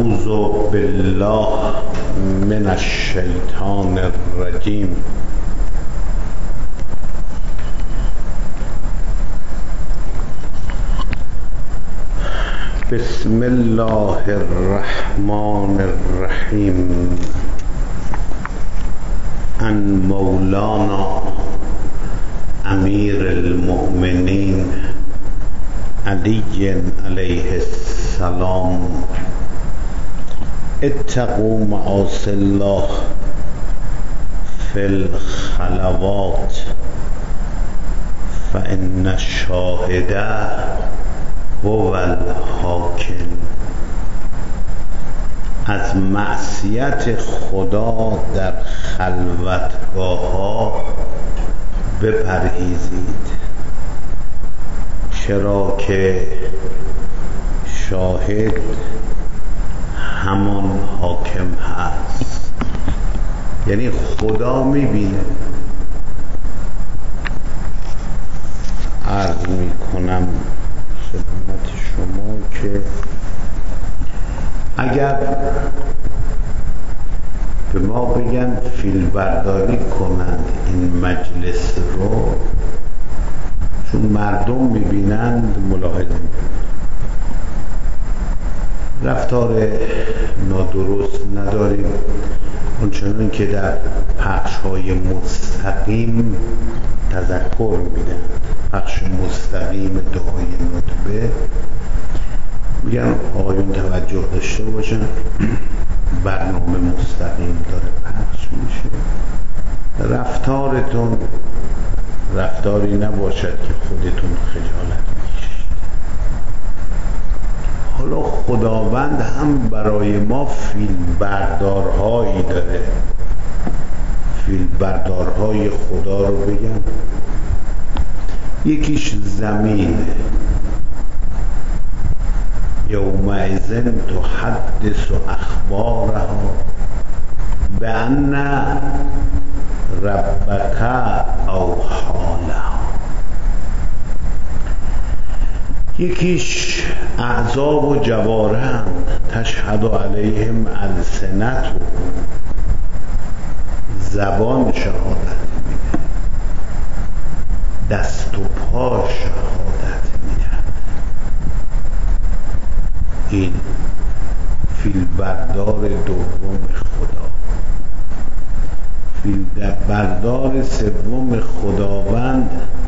اعوذ بالله من الشیطان الرجیم. بسم الله الرحمن الرحیم. عن مولانا امیر المؤمنین علی علیه السلام: اتقوا معاصی الله فی الخلوات فان الشاهد هو الحاکم. از معصیت خدا در خلوتگاه ها بپرهیزید، چرا که شاهد همان حاکم هست. یعنی خدا میبینه. عرض میکنم خدمت شما که اگر به ما بگن فیلم برداری کنند این مجلس رو، چون مردم میبینند ملاحظه میکنند، رفتار نادرست نداریم. اونچنان که در پخش های مستقیم تذکر میدن، پخش مستقیم دعای ندبه، میگن آقایون توجه داشته باشن، برنامه مستقیم داره پخش میشه، رفتارتون رفتاری نباشد که خودتون خجالت میکشید. حالا خداوند هم برای ما فیلم بردارهایی داره. فیلم بردارهای خدا رو بگم، یکیش زمینه. یومئذ تحدث اخبارها بان ربک اوحی لها. یکیش اعضا و جوارح تشهد علیهم السنتهم، زبان شهادت میده، دست و پا شهادت میدن. این فیلم بردار دوم خدا. فیلم بردار سوم خداوند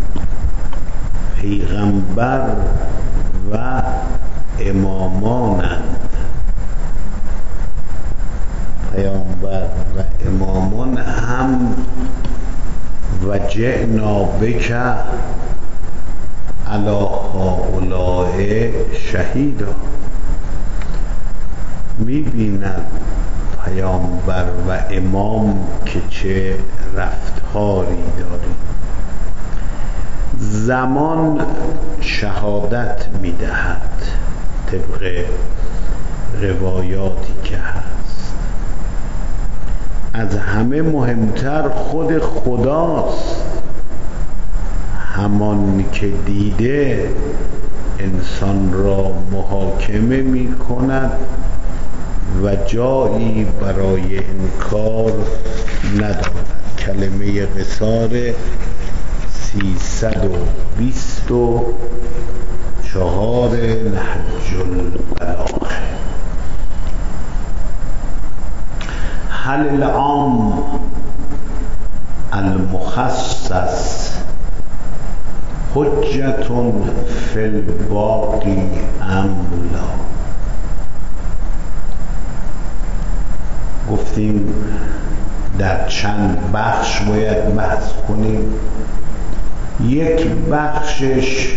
پیغمبر و امامانند. پیامبر و امامان هم وجئنا بک علی هؤلاء شهیدا. میبیند پیامبر و امام که چه رفتاری داری. زمان شهادت میدهد طبق روایاتی که هست. از همه مهمتر خود خداست، همان که دیده انسان را محاکمه می کند و جایی برای انکار ندارد. کلمه قصار 324 نهج البلاغه. هل العام المخصص حجة فی الباقی ام لا؟ گفتیم در چند بخش باید بحث کنیم. یک بخشش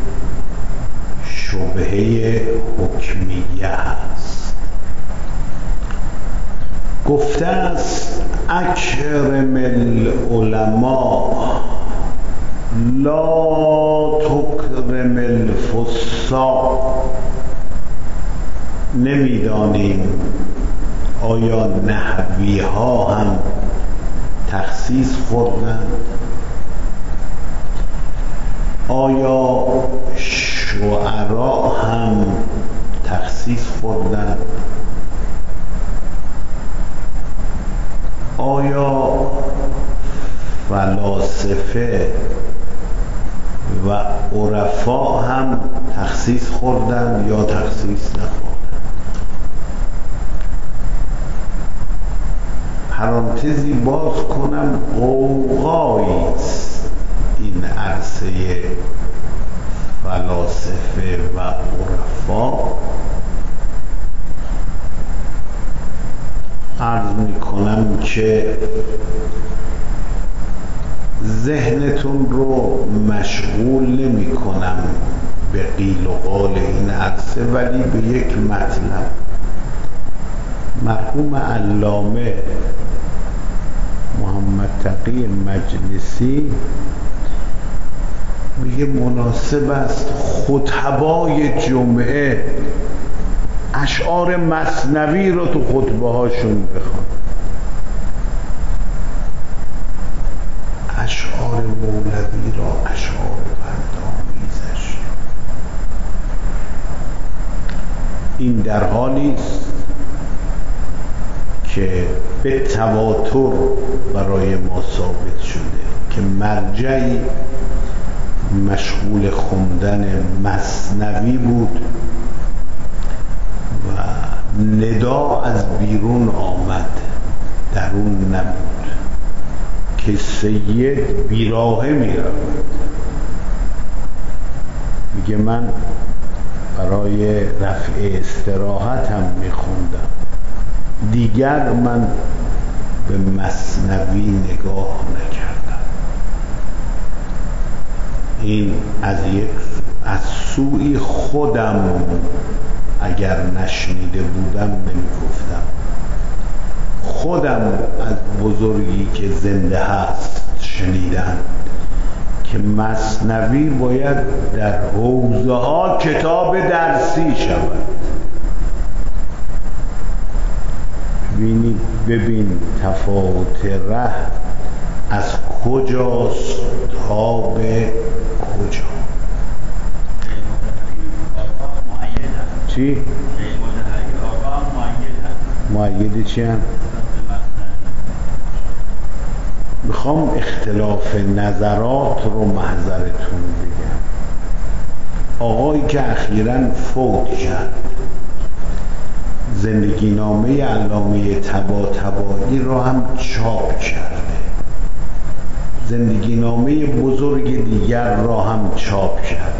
شبهه حکمیه است. گفته است اکرم العلماء لا تکرم الفساق. نمیدانیم آیا نحوی ها هم تخصیص خوردند؟ آیا شعرا هم تخصیص خوردند؟ آیا فلاسفه و عرفا هم تخصیص خوردن یا تخصیص نخوردن؟ پرانتزی باز کنم، غوغایی است این عرصه فلاسفه و عرفا. عرض می کنم که ذهنتون رو مشغول نمی کنم به قیل و قال این عرصه، ولی به یک مطلب. مرحوم علامه محمد تقی مجلسی میگه مناسب است خطبای جمعه اشعار مثنوی رو تو خطبه هاشون بخوان. اشعار مولوی را اشعار پندآمیزش. این در حالی است که به تواتر برای ما ثابت شده که مرجعی مشغول خوندن مثنوی بود و ندا از بیرون آمد، درون نبود، که سید بیراهه می رود. میگه من برای رفع استراحت هم می خوندم، دیگر من به مثنوی نگاه نکردم. این از سوی خودم اگر نشنیده بودم نمیگفتم. خودم از بزرگی که زنده هست شنیدم که مثنوی باید در حوزه ها کتاب درسی شود. ببین تفاوت ره از کجاست تا به کجا. چی؟ مؤید چی هم؟ میخوام اختلاف نظرات رو محضرتون بگم. آقایی که اخیراً فوت کرد زندگی نامه علامه طباطبایی را هم چاپ کرده، زندگی نامه بزرگ دیگر را هم چاپ کرده.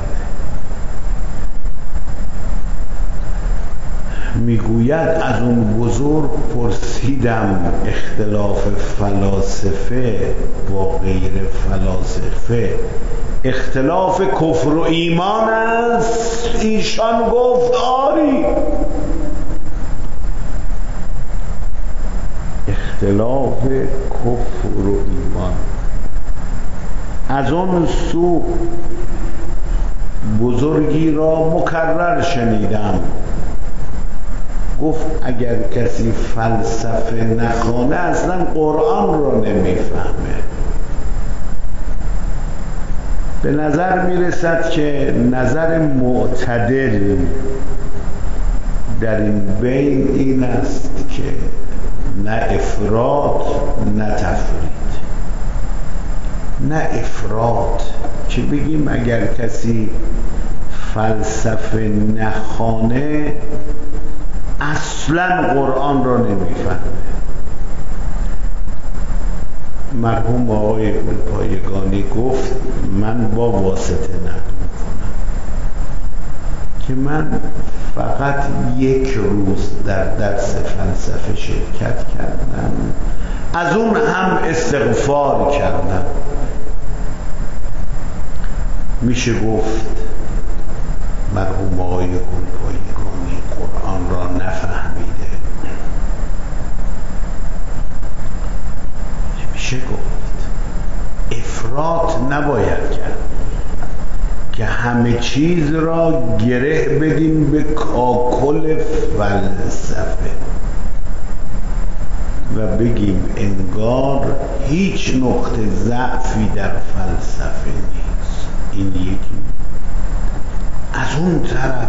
میگوید از اون بزرگ پرسیدم اختلاف فلاسفه با غیر فلاسفه اختلاف کفر و ایمان است؟ ایشان گفت آری. اختلاف کفر و ایمان. از اون سو بزرگی را مکرر شنیدم گفت اگر کسی فلسفه نخوانه اصلا قرآن رو نمیفهمه. به نظر میرسد که نظر معتدل در این بین این است که نه افراط نه تفرید. نه افراط که بگیم اگر کسی فلسفه نخوانه اصلا قرآن را نمیفهمه. مرحوم آقای گلپایگانی گفت من با واسطه نقل میکنم که من فقط یک روز در درس فلسفه شرکت کردم، از اون هم استغفار کردم. میشه گفت مرحوم آقای گلپایگانی قرآن را نفهمیده؟ نمیشه گفت. افراط نباید کرد که همه چیز را گره بدیم به کاکل فلسفه و بگیم انگار هیچ نقطه ضعفی در فلسفه نیست. این یکی. از اون طرف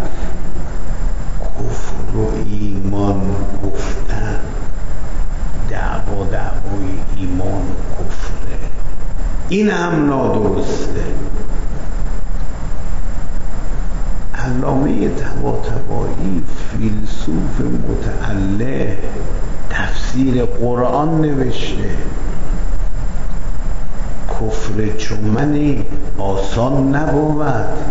کفر و ایمان گفتن دعوای این هم نادرسته. علامه طباطبایی فیلسوف متعله تفسیر قرآن نوشته. کفر چمنی آسان نبود.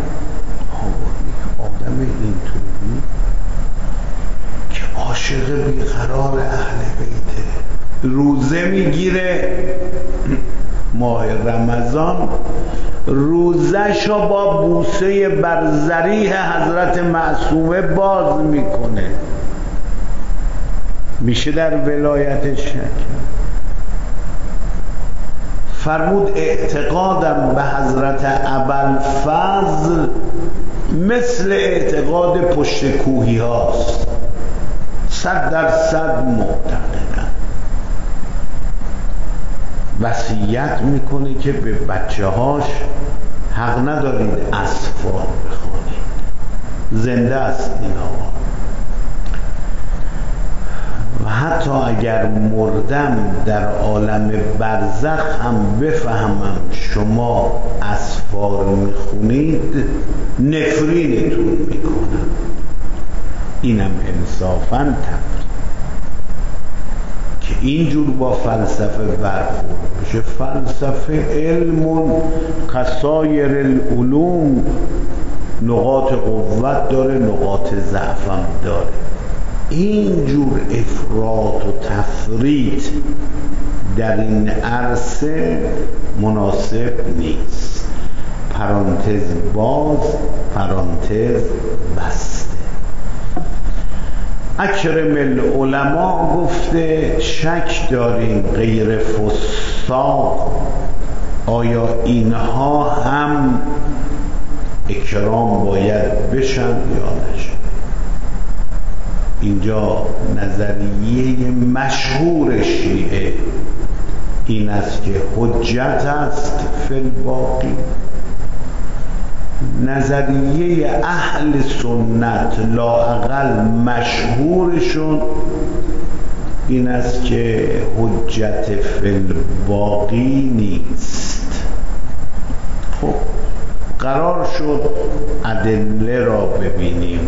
آدم اینطوری که عاشق بیقرار اهل بیته، روزه میگیره ماه رمضان، روزشو با بوسه بر ضریح حضرت معصومه باز میکنه، میشه در ولایتش شک. فرمود اعتقادم به حضرت ابوالفضل مثل اعتقاد پشت کوهی هاست، 100% معتقدم. وصیت میکنه که به بچه هاش حق ندارید اسفار بخونید، زنده است این آقا، و حتی اگر مردم در عالم برزخ هم بفهمم شما اسفار میخونید نفرینتون میکنم. اینم انصافاً تفرید که اینجور با فلسفه برخورد بشه. فلسفه علم کسایر العلوم، نقاط قوت داره نقاط ضعف هم داره. اینجور افراط و تفریط در این عرصه مناسب نیست. پرانتز باز، پرانتز بسته. اکرم العلماء گفته شک داریم غیر فساق آیا اینها هم اکرام باید بشن یا نشن. اینجا نظریه مشهور شیعه این است که حجت است فی الباقی. نظریه اهل سنت لااقل مشهورشون این است که حجت فی الباقی نیست. خب قرار شد ادله را ببینیم.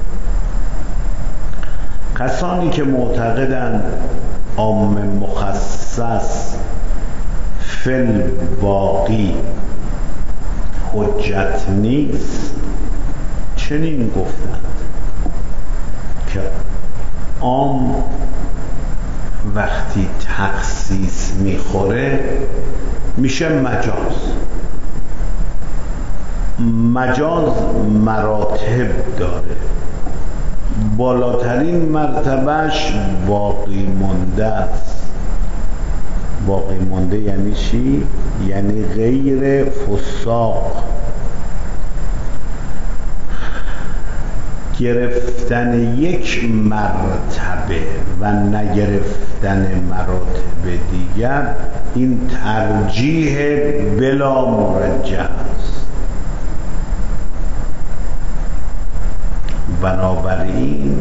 کسانی که معتقدند عام مخصص فی الباقی حجت نیست چنین گفتند که عام وقتی تخصیص میخوره میشه مجاز. مجاز مراتب داره، بالاترین مرتبهش باقی مانده است. باقی مانده یعنی چی؟ یعنی غیر فساق. گرفتن یک مرتبه و نگرفتن مراتب دیگر این ترجیح بلا مرجح است. بنابراین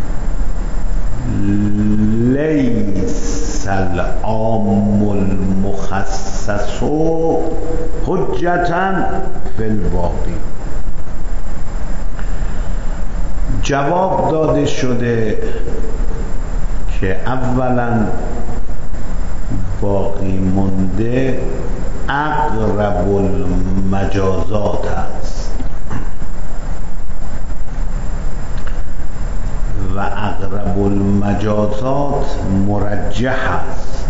لیس العام المخصص حجتا فی الباقی. جواب داده شده که اولا باقی مانده اقرب المجازات است و اقرب المجازات مرجح است.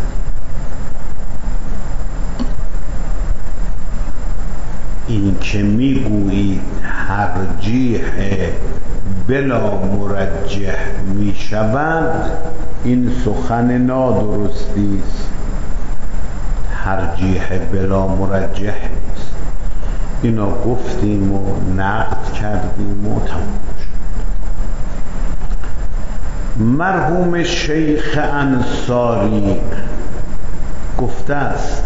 این که میگویید ترجیح بلا مرجح می شود این سخن نادرستی است. ترجیح بلا مرجح نیست. اینا گفتیم و نقد کردیم و تمام شد. مرحوم شیخ انصاری گفته است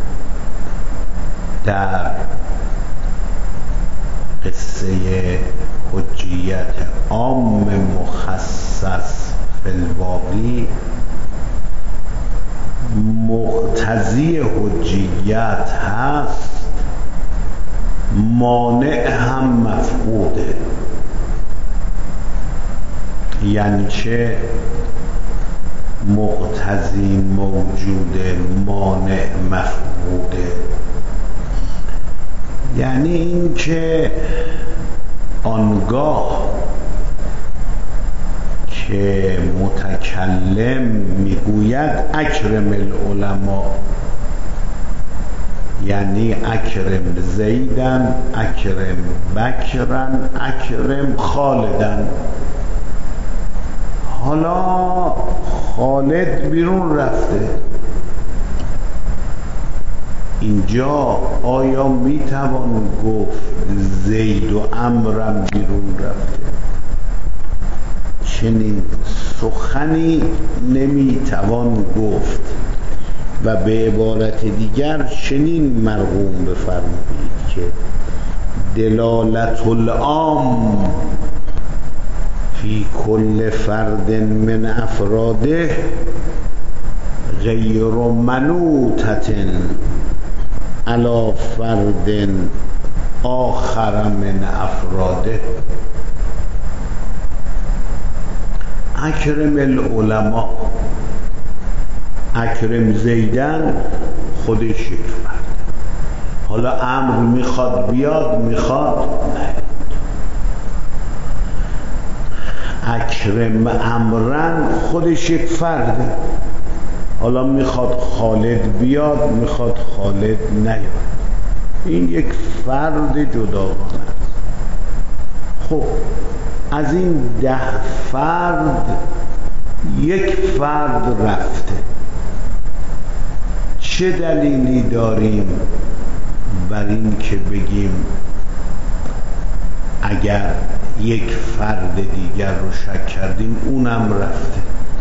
در قصه حجیت عام مخصص فی الباقی مقتضی حجیت موجودیت هست مانع هم مفقوده. یعنی چه؟ مقتضی موجوده، مانع مفقوده. یعنی این که آنگاه که متکلم میگوید اکرم العلماء، یعنی اکرم زیدن، اکرم بکرن، اکرم خالدن. حالا خالد بیرون رفته، اینجا آیا میتوان گفت زید و عمرم بیرون رفته؟ چنین سخنی نمیتوان گفت و به عبارت دیگر چنین مرغوم بفرمایید که دلالت العام فی کل فرد من افراده غیر منوطة علی فرد آخر من افراده. اکرم العلماء، اکرم زیدن خودش یک فرد. حالا امر میخواد بیاد، میخواد نه. اکرم امرن خودش یک فرده، حالا میخواد خالد بیاد، میخواد خالد نیاد. این یک فرد جداگانه است. خب از این 10 فرد یک فرد رفته. چه دلیلی داریم بر این که بگیم اگر یک فرد دیگر رو شک کردیم اونم رفته؟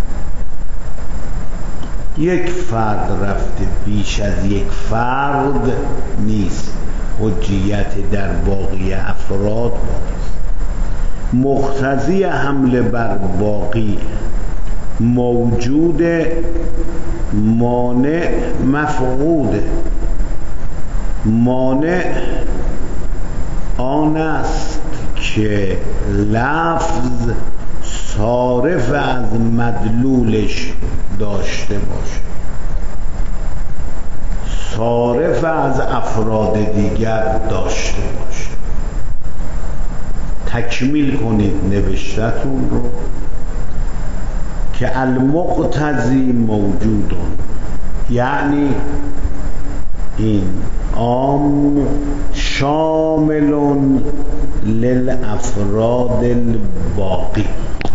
یک فرد رفته، بیش از یک فرد نیست. حجیت در باقی افراد باقی. مقتضی حمله بر باقی موجود، مانع مفقوده. مانع آن است که لفظ صارف از مدلولش داشته باشه، صارف از افراد دیگر داشته باشه. تکمیل کنید نوشتتون رو که المقتضی موجودون، یعنی این عام شامل للافراد الباقی،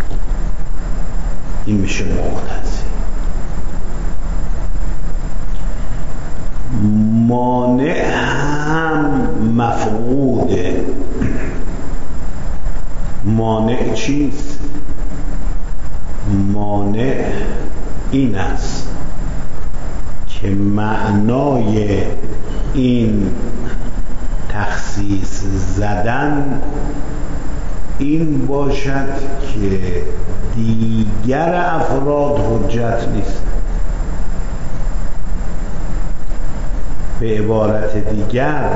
این میشه مقتضی. مانع هم مفقوده. مانع چیست؟ مانع این است که معنای این تخصیص زدن این باشد که دیگر افراد حجت نیست. به عبارت دیگر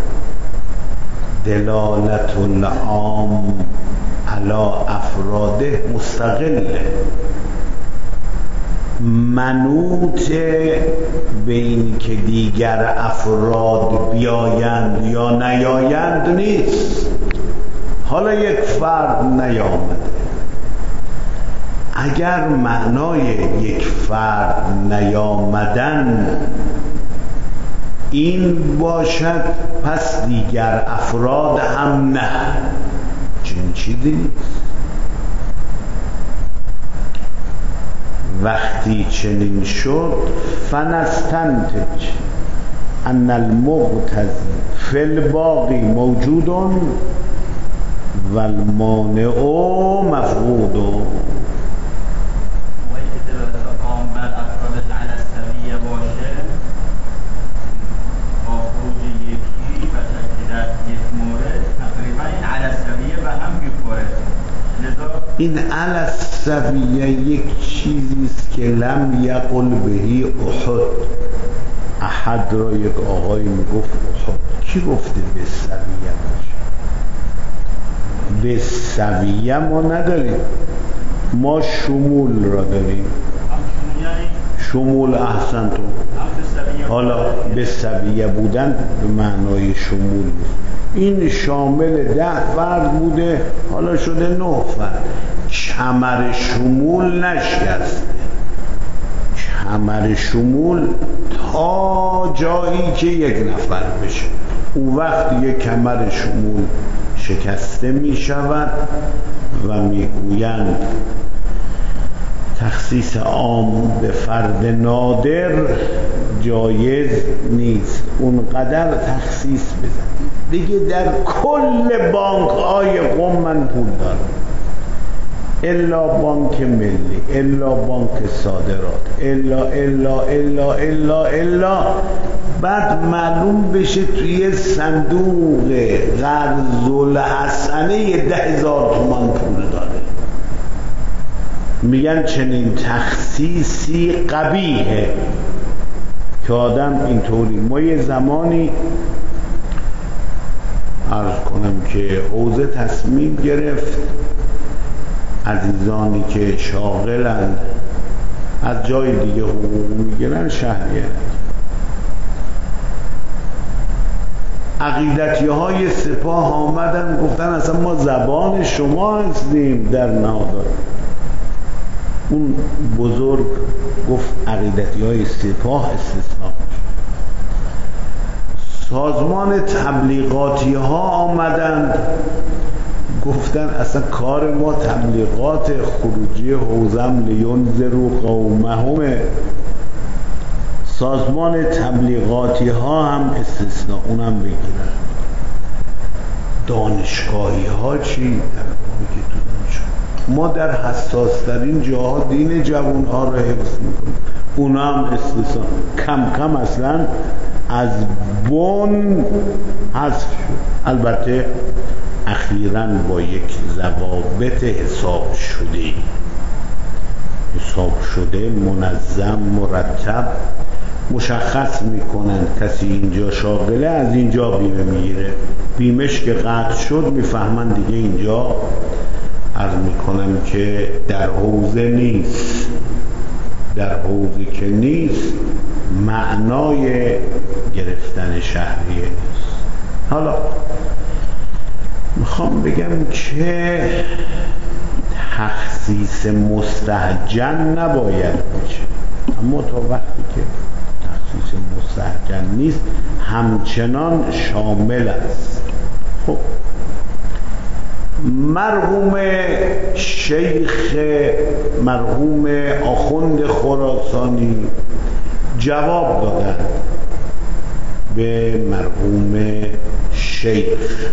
دلالت العام علی افراده مستقله، منوط به این که دیگر افراد بیایند یا نیایند نیست. حالا یک فرد نیامده، اگر معنای یک فرد نیامدن این باشد پس دیگر افراد هم نه، چنین چیزی نیست. وقتی چنین شد فنستنتج ان المقتضی فی الباقی موجود و المانع مفقود. این علی السویه یک چیزی است که لم یقل بهی احد، احد را یک آقایی میگفت خب کی گفته به سویه باشه؟ به سویه ما نداریم، ما شمول را داریم. شمول احسنتون. حالا به سویه بودن به معنای شمول نیست، این شامل 10 فرد بوده حالا شده 9 فرد. کمر شمول نشکسته، کمر شمول تا جایی که 1 نفر بشه، اون وقت یک کمر شمول شکسته می شود و می گویند تخصیص عام به فرد نادر جایز نیست. اونقدر تخصیص بزنید دیگه در کل بانک های قم من پول دارم، الا بانک ملی، الا بانک صادرات، الا بعد معلوم بشه توی صندوق قرض الحسنه 10,000 تومان پول داره. میگن چنین تخصیصی قبیحه که آدم اینطوری. ما یه زمانی عرض کنم که حوزه تصمیم گرفت عزیزانی که شاغلند از جای دیگه حقوق میگیرن شهریه، عقیدتی های سپاه آمدن گفتن اصلا ما زبان شما هستیم در نهادات. اون بزرگ گفت عقیدتی های سپاه استثناء شد. سازمان تبلیغاتی ها آمدند گفتن اصلا کار ما تبلیغات خروجی حوزم لینذروا قومهم. سازمان تبلیغاتی ها هم استثناء، اونم بگیرن. دانشگاهی ها چی؟ ما در حساس ترین جاها دین جوان ها رو حفظ میکنیم، اونا هم استثناء. کم کم اصلا از بن حذف شد. البته اخیراً با یک ضوابط حساب شده منظم مرتب مشخص میکنن کسی اینجا شاغله از اینجا بیمه میگیره، بیمش که قطع شد میفهمن دیگه اینجا عرض میکنم که در حوزه نیست. در حوزه که نیست معنای گرفتن شهریه نیست. حالا میخوام بگم که تخصیص مستهجن نباید باشه، اما تا وقتی که تخصیص مستهجن نیست همچنان شامل است. خب مرحوم شیخ مرحوم آخوند خراسانی جواب دادن به مرحوم شیخ.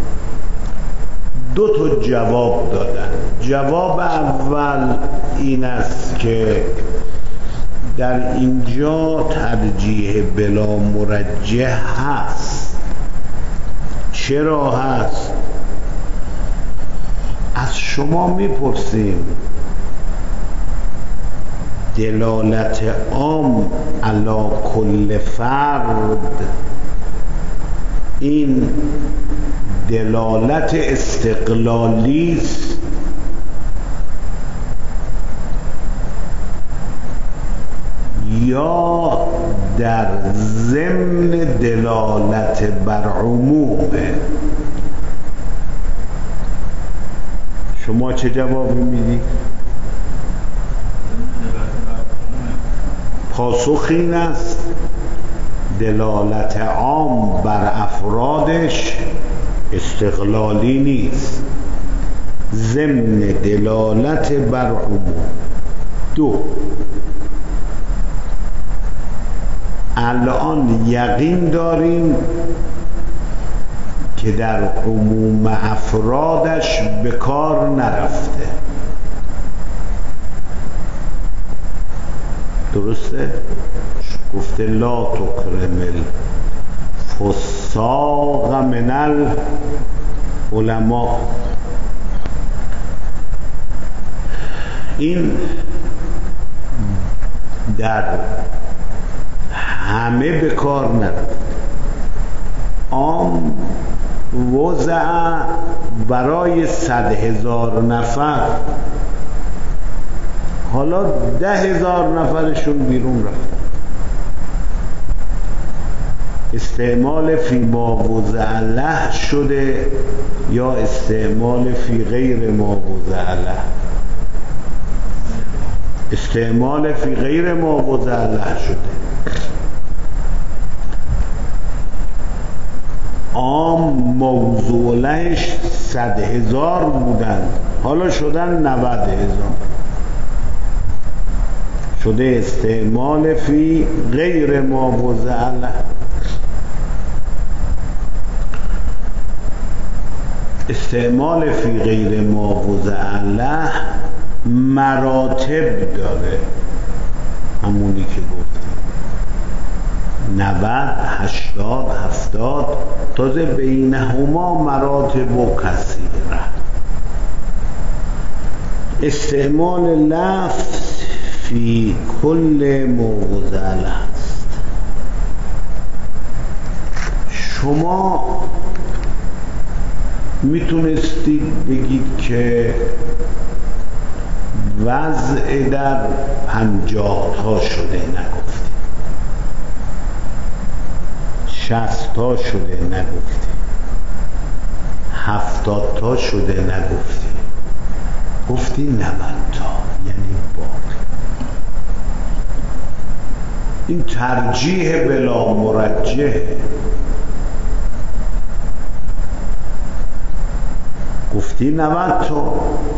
2 تا جواب دادن. جواب اول این است که در اینجا ترجیح بلا مرجح هست. چرا هست؟ از شما میپرسیم دلالت عام علی کل فرد این دلالت استقلالی است یا در ضمن دلالت بر عمومه؟ شما چه جوابی میدید؟ پاسخ این است دلالت عام بر افرادش استقلالی نیست، ضمن دلالت بر عموم. 2 الان یقین داریم که در عموم افرادش به کار نرفته. درسته؟ گفته لا تکرم الفساق من العلماء. این در همه به کار نرفت. عام وضع برای 100,000 نفر، حالا 10,000 نفرشون بیرون رفتن. استعمال فی ما وضع له شده یا استعمال فی غیر ما وضع له؟ استعمال فی غیر ما وضع له شده. عام موضوع لهش 100,000 بودن، حالا شدن 90,000. شده استعمال فی غیر ما وضع له. استعمال فی غیر ما وضع له مراتب داره، همونی که گفتیم 90 80 70 تازه بینهما مراتب و کثیره. استعمال لفظ فی کل موضع است. شما میتونستید بگید که وضع در 50 تا شده، نگفتید 60 تا شده، نگفتید 70 تا شده، نگفتید، گفتی 90 تا، یعنی باقی. این ترجیح بلا مرجح. گفتی 90 تا،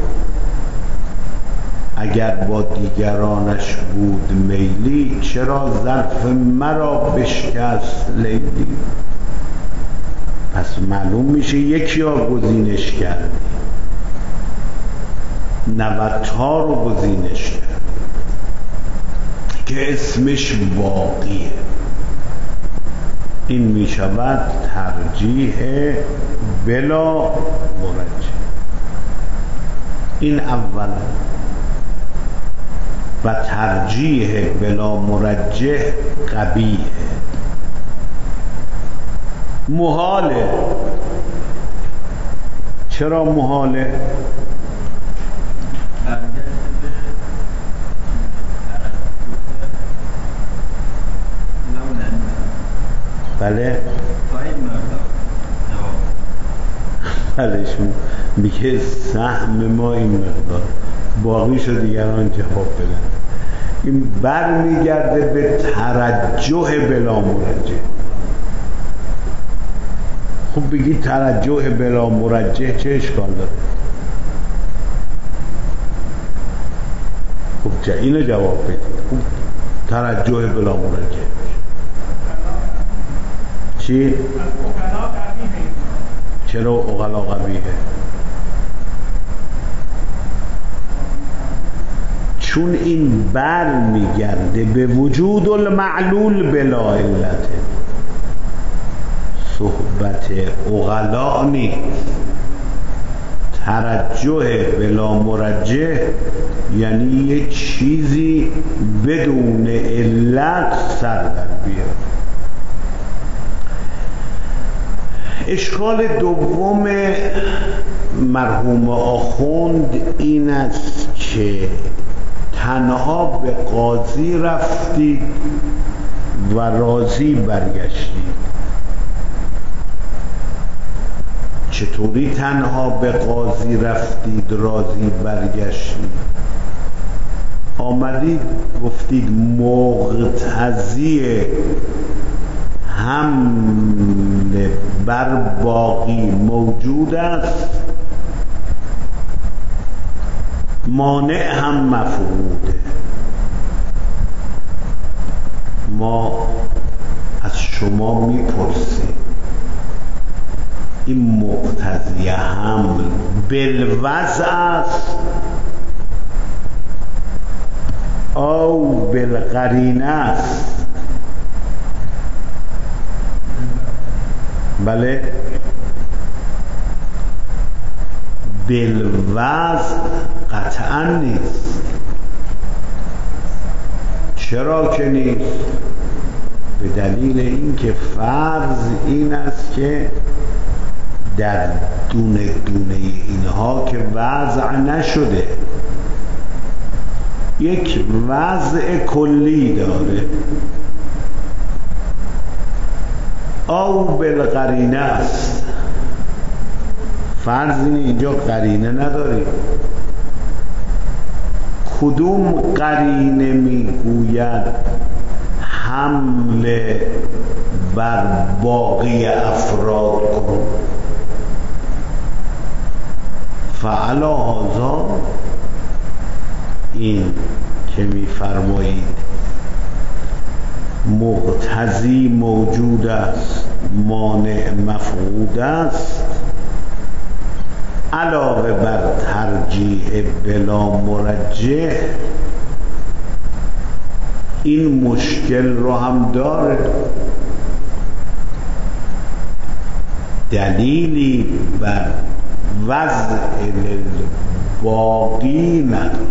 اگر با دیگرانش بود میلی، چرا ظرف مرا بشکست لیلی؟ پس معلوم میشه یکی ها گزینش کردی، 90 تا رو گزینش کردی که اسمش باقیه. این میشود ترجیح بلا مرجح. این اول. و ترجیح بلا مرجح قبیح، محاله. چرا محاله؟ بله بلشون میگه سهم ما این مقدار، باقیشو دیگران جواب بدن. این بر میگرده به ترجح بلا مرجح. خب بگی ترجح بلا مرجح چه اشکال داره؟ خب اینو جواب بدید. خب ترجح بلا مرجح چی؟ چرا اغلا قبیحه؟ چون این بر میگرده به وجود المعلول بلا علت. صحبت اغلا نیست. ترجح بلا مرجح یعنی یه چیزی بدون علت سر در بیاد. اشکال دوم مرحوم آخوند این است که تنها به قاضی رفتید و راضی برگشتید. چطوری تنها به قاضی رفتید راضی برگشتید؟ آمدید گفتید مقتضی حمل بر باقی موجود است، مانع هم مفقوده. ما از شما میپرسیم این مقتضی حمل بالوضع است او بالقرینه است؟ بله، بالوضع قطعا نیست. چرا که نیست؟ به دلیل اینکه فرض این است که در دونه دونه اینها که وضع نشده، یک وضع کلی داره. او بالقرینه است. فرض اینجا قرینه نداریم. کدوم قرینه میگوید حمله بر باقی افراد کن؟ فعلا هذا، این که میفرمایید مقتضی موجود است، مانع مفقود است، علاوه بر ترجیح بلا مرجح، این مشکل رو هم داره. دلیلی بر وضع باقی نداری.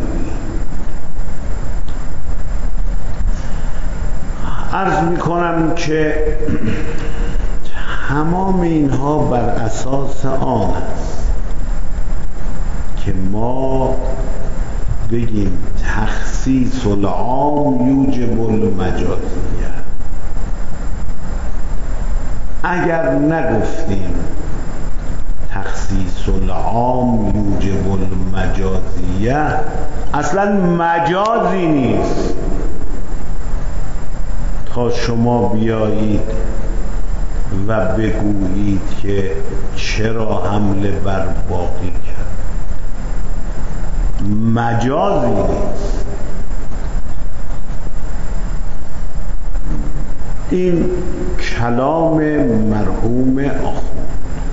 عرض میکنم که تمام اینها بر اساس آن است که ما بگیم تخصیص العام یوجب المجازیه. اگر نگفتیم تخصیص العام یوجب المجازیه، اصلا مجازی نیست تا شما بیایید و بگویید که چرا حمله بر باقی کرد. مجازی نیست. این کلام مرحوم آخوند.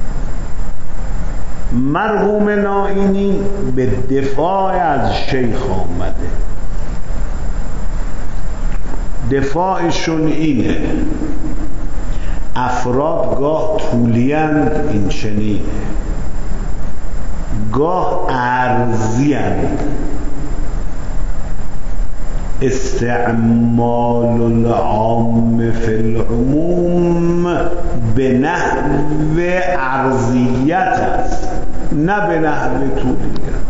مرحوم نائینی به دفاع از شیخ آمده. دفاعشون اینه: افراد گاه طولی‌اند، این چنینه، گاه عرضی‌اند. استعمال العام فی العموم به نحو عرضیت است، نه به نحو طولیت.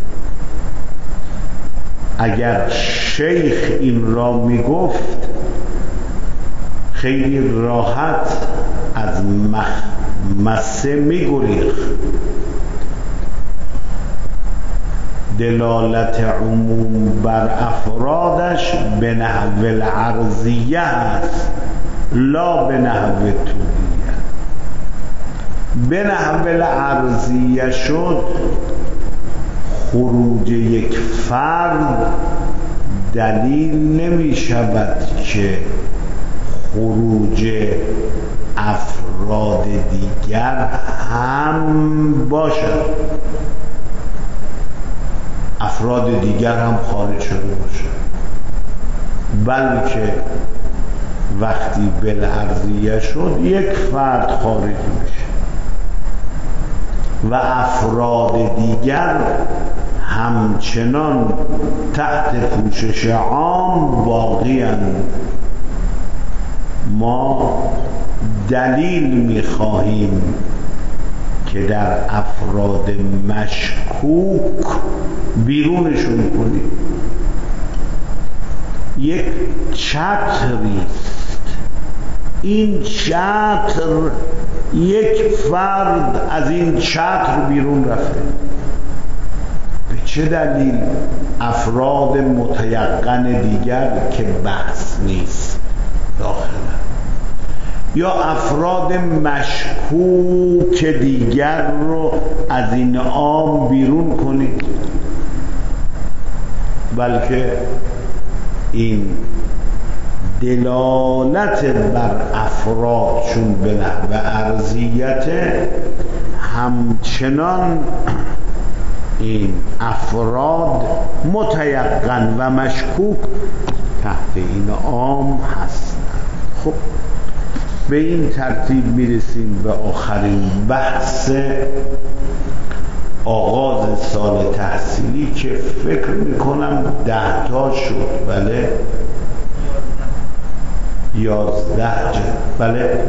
اگر شیخ این را میگفت خیلی راحت از مخمسه میگریخت. دلالت عموم بر افرادش به نحو العرضیه است، لا به نحو طولیه. به نحو العرضیه شد خروج یک فرد دلیل نمی شود که خروج افراد دیگر هم باشد، افراد دیگر هم خارج شده باشد، بلکه وقتی بالعرضیه شد یک فرد خارج میشه و افراد دیگر همچنان تحت پوشش عام باقی اند. ما دلیل میخواهیم که در افراد مشکوک بیرونشون کنیم. یک چتریست، این چتر یک فرد از این چتر بیرون رفته. به چه دلیل؟ افراد متیقن دیگر که بحث نیست داخل، یا افراد مشکوک دیگر رو از این عام بیرون کنید، بلکه این دلالت بر افراد چون به نحو عرضیت، همچنان این افراد متیقن و مشکوک تحت این عام هستند. خب به این ترتیب میرسیم به آخرین بحث آغاز سال تحصیلی که فکر میکنم 10 تا شد. بله بله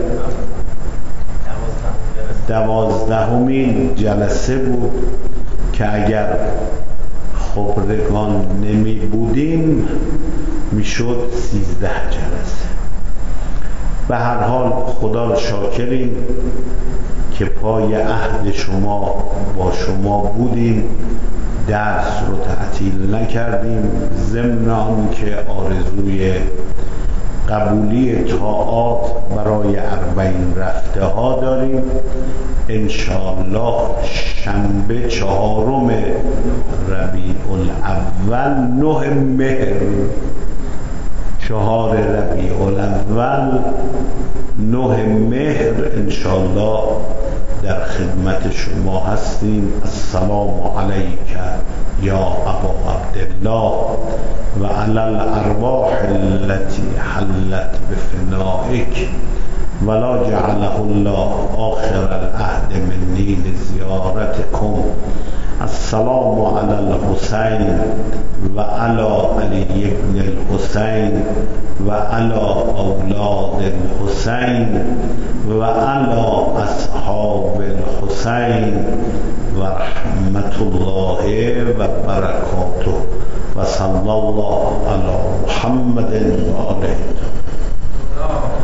12مین جلسه بود که اگر خبرگان نمی بودیم میشد 13 جلسه. به هر حال خدا را شاکریم که پای عهد شما با شما بودیم، درس رو تعطیل نکردیم، ضمن آن که آرزوی قبولی طاعات برای 40 رفته ها داریم. انشاءالله شنبه 4 ربیع الاول 9 مهر 4 ربیع الاول 9 مهر انشاءالله در خدمت شما هستیم. السلام علیک یا ابا عبدالله و علی الارواح التي حلت بفنائک ولا جعله الله آخر العهد منی لزیارتکم. السلام علی الحسین و علی علی ابن الحسین و علی اولاد الحسین و علی اصحاب الحسین و رحمت الله و برکاته و صلی الله علی محمد و آله.